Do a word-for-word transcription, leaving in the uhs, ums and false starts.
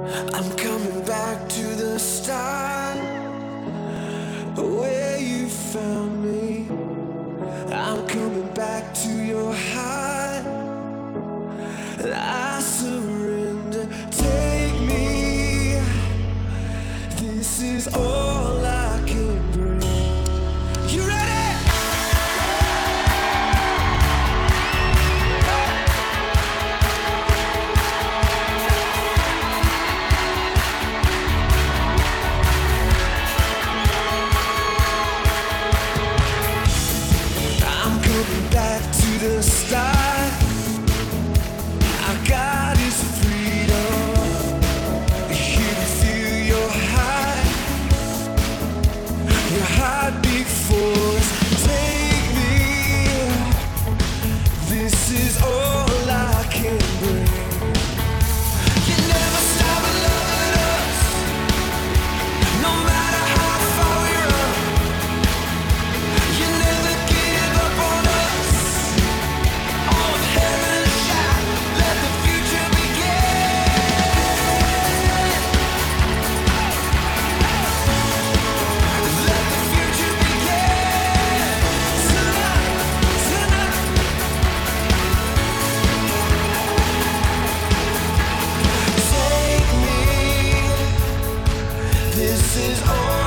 I'm coming back to the start where you found me. I'm coming back to your heart. I surrender. Take me. This is all I can bring. You ready? Back to the start. Our God is freedom. Here to feel your heart, your heartbeat force. Take me. This is all I can bring. You never stop loving us, no matter how far we run. You never give up on us. This is all